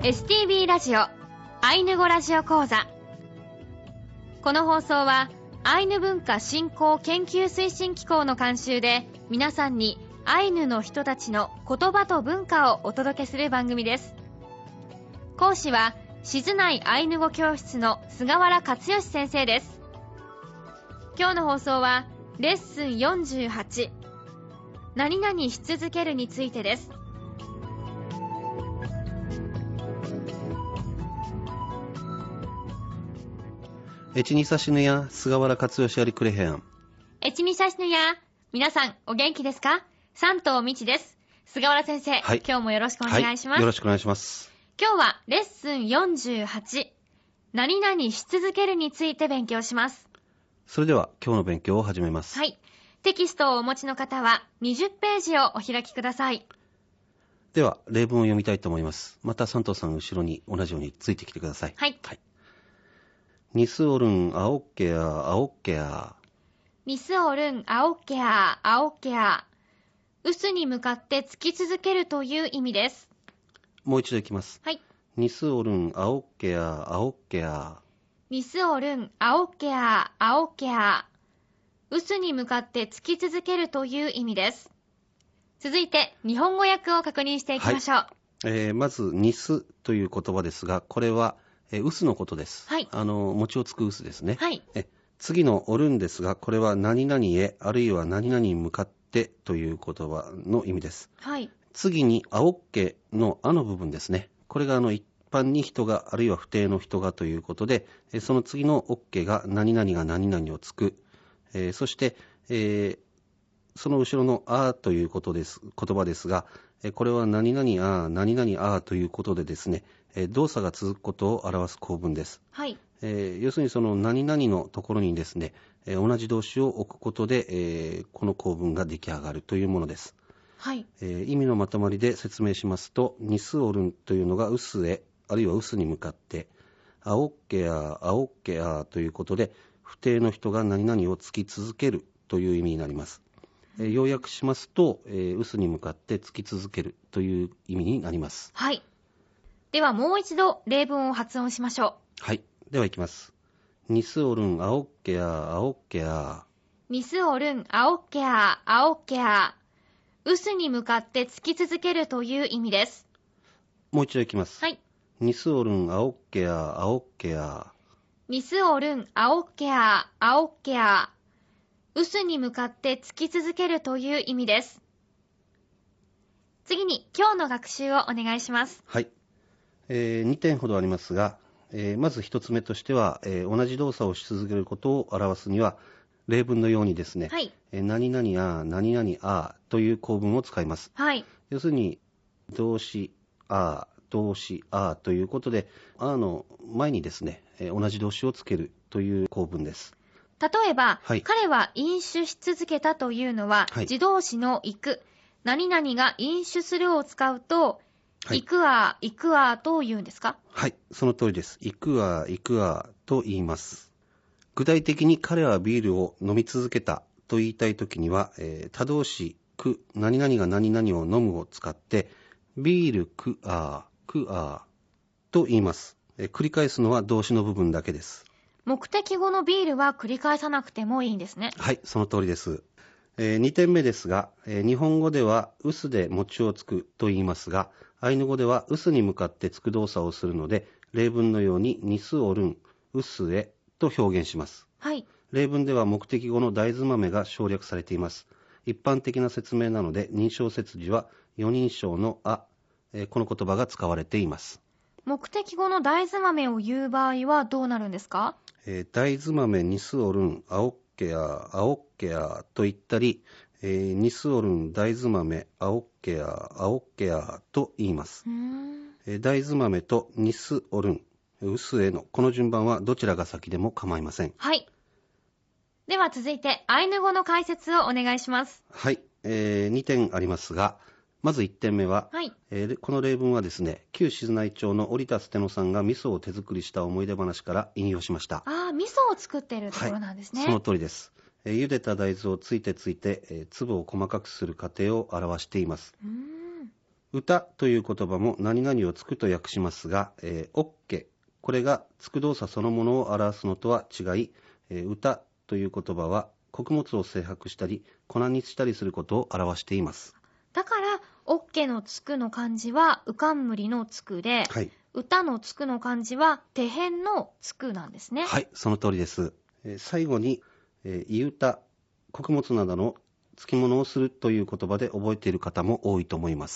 STB ラジオアイヌ語ラジオ講座。この放送はアイヌ文化振興研究推進機構の監修で、皆さんにアイヌの人たちの言葉と文化をお届けする番組です。講師は静内アイヌ語教室の菅原克義先生です。今日の放送はレッスン48、何々し続けるについてです。 エチニサシヌヤ菅原克義ありくれへん。 エチニサシヌヤ、皆さんお元気ですか？山東美智です。菅原先生、はい、今日もよろしくお願いします。 よろしくお願いします。 今日はレッスン48、何々し続けるについて勉強します。 それでは今日の勉強を始めます。 はい。テキストをお持ちの方は20ページをお開きください。 では例文を読みたいと思います。また山東さん後ろに同じようについてきてください。 はい。はい。 ニスオルンアオッケアアオッケア。 ニスオルンアオッケアアオッケア。ウスに向かって突き続けるという意味です。 もう一度いきます。 はい。 ニスオルンアオッケアアオッケア。 ニスオルンアオッケアアオッケア。ウスに向かって突き続けるという意味です。続いて日本語訳を確認していきましょう。 はい。まずニスという言葉ですが、これは臼のことです。 はい。 餅をつく臼ですね。 はい。 次のオルンですが、これは何々へ、あるいは何々に向かってという言葉の意味です。 はい。 次にアオッケのあの部分ですね。これが一般に人が、あるいは不定の人がということで、その次のオッケが何々が何々をつく。そして、その後ろのあという言葉ですが、これは何々あ何々あということでですね、動作が続くことを表す構文です。 はい。 要するにその何々のところにですね、同じ動詞を置くことで、この構文が出来上がるというものです。 はい。 意味のまとまりで説明しますと、ニスオルンというのがウスへ、あるいはウスに向かって、アオッケアアオッケアということで、不定の人が何々をつき続けるという意味になります。要約しますと、ウスに向かってつき続けるという意味になります。 はい。ではもう一度例文を発音しましょう。 はい。ではいきます。ニスオルンアオッケアアオッケア。 ニスオルンアオッケアアオッケア。ウスに向かって突き続けるという意味です。 もう一度いきます。 はい。 ニスオルンアオッケアアオッケア。 ニスオルンアオッケアアオッケア。ウスに向かって突き続けるという意味です。次に今日の学習をお願いします。 はい。2点ほどありますが、まず1つ目としては、同じ動作をし続けることを表すには、例文のようにですね、 はい。 何々あ何々あという構文を使います。 はい。要するに、動詞あ動詞あということで、あの前にですね、同じ動詞をつけるという構文です。 例えば、 はい、 彼は飲酒し続けたというのは、はい、自動詞の行く、何々が飲酒するを使うと、はい、行くわ、行くわと言うんですか？ はい、その通りです。行くわ、行くわと言います。具体的に彼はビールを飲み続けたと言いたいときには、他動詞、く、何々が何々を飲むを使って、ビールくあと言います。繰り返すのは動詞の部分だけです。 目的語のビールは繰り返さなくてもいいんですね。 はい、その通りです。2点目ですが、日本語ではウスで餅をつくと言いますが、アイヌ語ではウスに向かってつく動作をするので、例文のようにニスオルン、ウスへと表現します。 はい。 例文では目的語の大豆豆が省略されています。一般的な説明なので、認証説時は4人称のあ、この言葉が使われています。 目的語の大豆豆を言う場合はどうなるんですか？ 大豆豆ニスオルンアオッケアアオッケアと言ったり、ニスオルン大豆豆アオッケアアオッケアと言います。大豆豆とニスオルンウスへのこの順番はどちらが先でも構いません。 はい。では続いてアイヌ語の解説をお願いします。 はい、2点ありますが、まず1点目は、 はい。 この例文はですね、旧静内町の織田捨野さんが味噌を手作りした思い出話から引用しました。 ああ、味噌を作っているところなんですね。 はい、その通りです。茹でた大豆をついて、粒を細かくする過程を表しています。 歌という言葉も何々をつくと訳しますが、OK、これがつく動作そのものを表すのとは違い、歌という言葉は穀物を精白したり粉にしたりすることを表しています。 だから、OK のつくの漢字は、うかんむりのつくで、 はい。 歌のつくの漢字は、手辺のつくなんですね。 はい、その通りです。最後に、い歌、穀物などのつきものをするという言葉で覚えている方も多いと思います。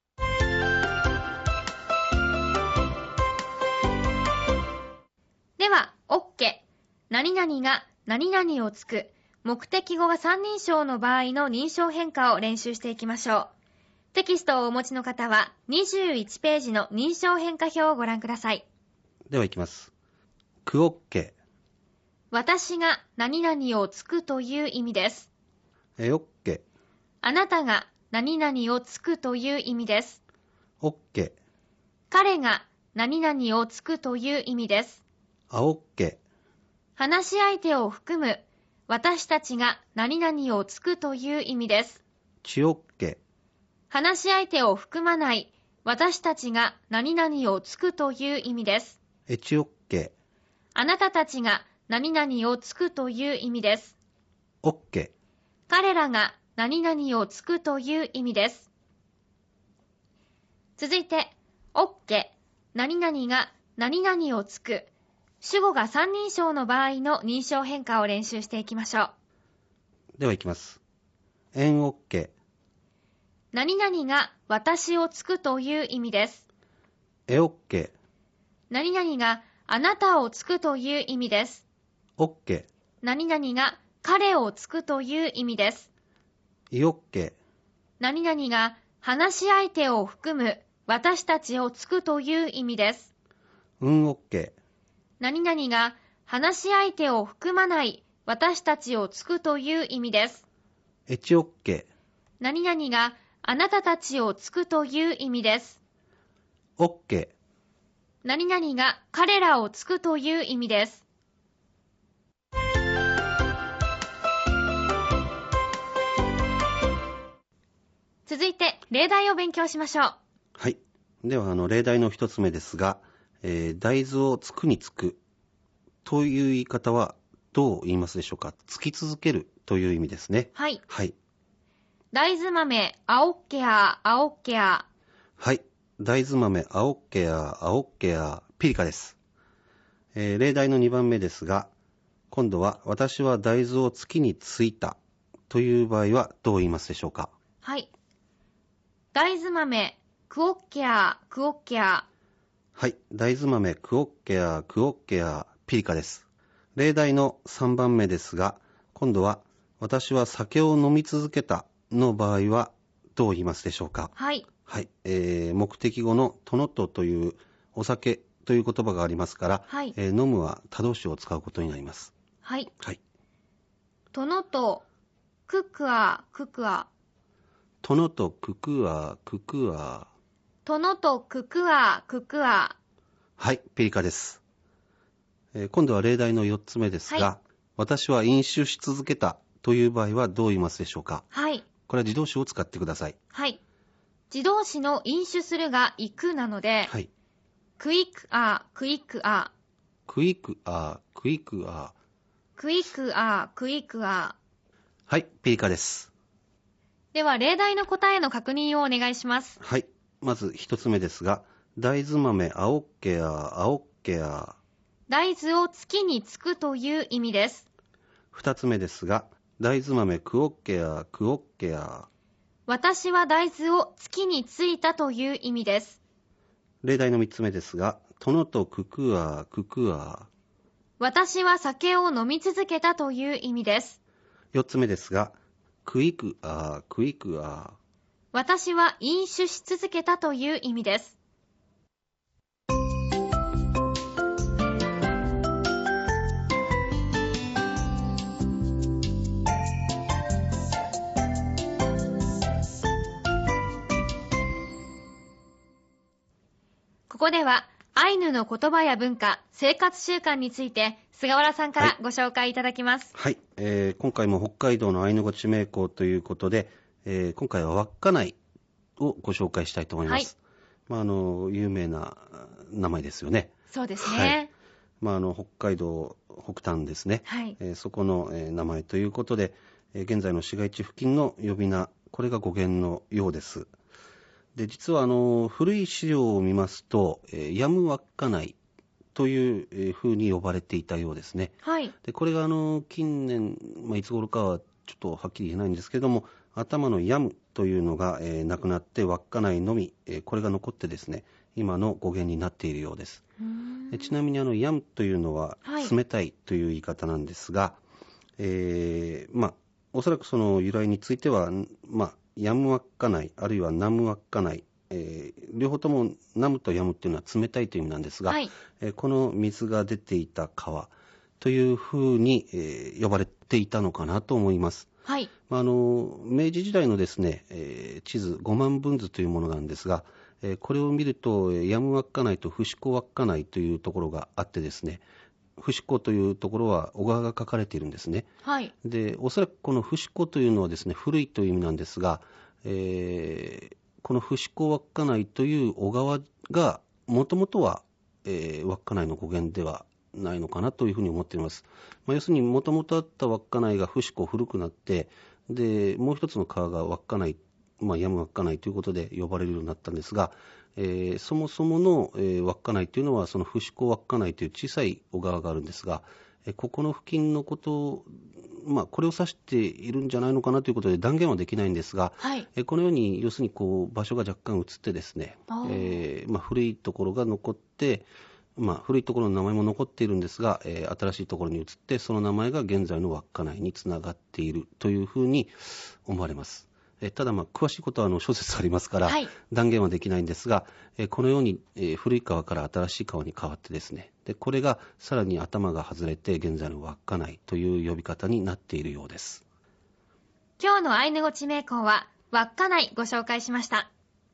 では、OK、何々が何々をつく、目的語が三人称の場合の認証変化を練習していきましょう。テキストをお持ちの方は、21ページの認証変化表をご覧ください。 ではいきます。く OK、 私が何々をつくという意味です。 OK、 あなたが何々をつくという意味です。 OK、 彼が何々をつくという意味です。 OK、 話し相手を含む私たちが何々をつくという意味です。 ち OK、 話し相手を含まない私たちが何々をつくという意味です。 えち OK、 あなたたちが何々をつくという意味です。 OK、 彼らが何々をつくという意味です。続いて、OK、何々が何々をつく。主語が三人称の場合の認証変化を練習していきましょう。 ではいきます。えん OK、 何々が私をつくという意味です。 え OK、 何々があなたをつくという意味です。 OK、 何々が彼をつくという意味です。 い OK、 何々が話し相手を含む私たちをつくという意味です。 うん OK、 何々が話し相手を含まない私たちをつくという意味です。 えち OK、 何々があなたたちをつくという意味です。 OK、 何々が彼らをつくという意味です。続いて、例題を勉強しましょう。 はい。では、例題の一つ目ですが、大豆をつくにつくという言い方はどう言いますでしょうか。つき続けるという意味ですね。 はい。 はい。 大豆豆、青っけや、青っけや。 はい。大豆豆、青っけや、青っけや、ピリカです。例題の2番目ですが、今度は私は大豆を月についたという場合はどう言いますでしょうか。 はい。大豆豆、クオッケや、クオッケや。 はい。大豆豆、クオッケや、クオッケや、ピリカです。例題の3番目ですが、今度は私は酒を飲み続けたの場合はどう言いますでしょうか。 はい。 はい。目的語のとのとというお酒という言葉がありますから、 はい。 飲むは他動詞を使うことになります。 はい。 はい。 とのと、くくあ、くくあ。 とのとくくあ、くくあ。 とのとくくあ、くくあ。 はい、ピリカです。今度は例題の4つ目ですが、 は私は飲酒し続けたという場合はどう言いますでしょうか。 はい。 これは自動詞を使ってください。 はい。自動詞の飲酒するが行くなので、 はい。 クイックあ、クイックあ。 クイックあ、クイックあ。 クイックあ、クイックあ。 はい、ピリカです。 では、例題の答えの確認をお願いします。 はい。まず一つ目ですが、大豆豆青っけや、青っけや。 大豆を月につくという意味です。 二つ目ですが、大豆豆クオッケや、クオッケや。 私は大豆を月についたという意味です。 例題の三つ目ですが、殿とククア、ククア。 私は酒を飲み続けたという意味です。 四つ目ですが、クイクア、クイクア。 私は飲酒し続けたという意味です。ここではアイヌの言葉や文化、生活習慣について菅原さんからご紹介いただきます。 はい。今回も北海道のアイヌ語地名校ということで、今回は稚内をご紹介したいと思います。有名な名前ですよね。 そうですね。 北海道北端ですね。 はい。 そこの、名前ということで、現在の市街地付近の呼び名、これが語源のようです。で、実は古い資料を見ますと、ヤムワッカナイという風に呼ばれていたようですね。 はい。 で、これが近年、いつ頃かはちょっとはっきり言えないんですけども、頭のヤムというのが、なくなって稚内のみ、これが残ってですね、今の語源になっているようです。ちなみにヤムというのは冷たいという言い方なんですが、おそらくその由来については、ヤム稚内あるいはナム稚内、両方ともナムとヤムっていうのは冷たいという意味なんですが、 はい。 この水が出ていた川というふうに、呼ばれていたのかなと思います。 はい。 明治時代のですね、地図5万分図というものなんですが、これを見るとヤム稚内と伏子稚内というところがあってですね、伏子というところは小川が書かれているんですね。 はい。 で、おそらくこの伏子というのはですね、古いという意味なんですが、この伏子稚内という小川がもともとは、稚内の語源ではないのかなというふうに思っています。要するにもともとあった稚内が伏子古くなって、でもう一つの川が稚内、ヤム稚内ということで呼ばれるようになったんですが、そもそもの、稚内というのはその伏子稚内という小さい小川があるんですが、ここの付近のことを、これを指しているんじゃないのかなということで断言はできないんですが、 はい。 このように要するにこう場所が若干移ってですね、古いところが残って、古いところの名前も残っているんですが、新しいところに移ってその名前が現在の稚内につながっているというふうに思われます。ただ詳しいことは諸説ありますから、 はい。 断言はできないんですが、このように、古い川から新しい川に変わってですね、でこれがさらに頭が外れて現在の稚内という呼び方になっているようです。 今日のアイヌ語地名校は稚内ご紹介しました。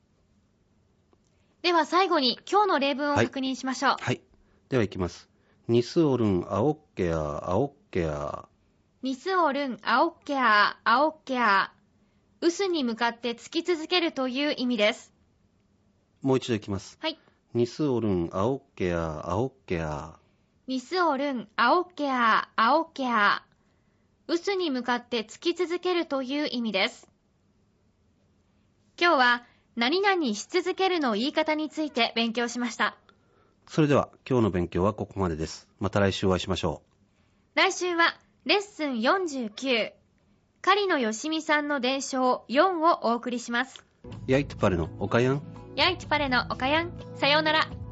では最後に今日の例文を確認しましょう。 はい。ではいきます。ニスオルンアオッケアアオッケア。 ニスオルンアオッケアアオッケア。臼に向かって突き続けるという意味です。 もう一度いきます。 はい。 ニスオルンアオッケアアオッケア。 ニスオルンアオッケアアオッケア。臼に向かって突き続けるという意味です。今日は何々し続けるの言い方について勉強しました。 それでは今日の勉強はここまでです。また来週お会いしましょう。来週はレッスン49、狩野よしみさんの伝承4をお送りします。 ヤイトパレのおかやん。 ヤイトパレのおかやん。さようなら。